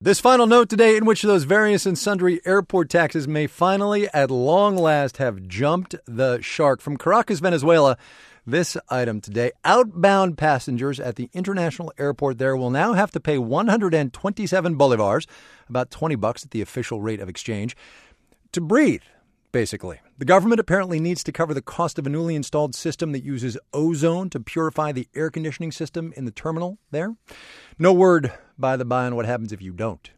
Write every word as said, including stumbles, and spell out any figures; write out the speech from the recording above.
This final note today, in which those various and sundry airport taxes may finally, at long last, have jumped the shark. From Caracas, Venezuela, this item today: outbound passengers at the international airport there will now have to pay one hundred twenty-seven bolivars, about twenty bucks at the official rate of exchange, to breathe, basically. The government apparently needs to cover the cost of a newly installed system that uses ozone to purify the air conditioning system in the terminal there. No word, by the by, on what happens if you don't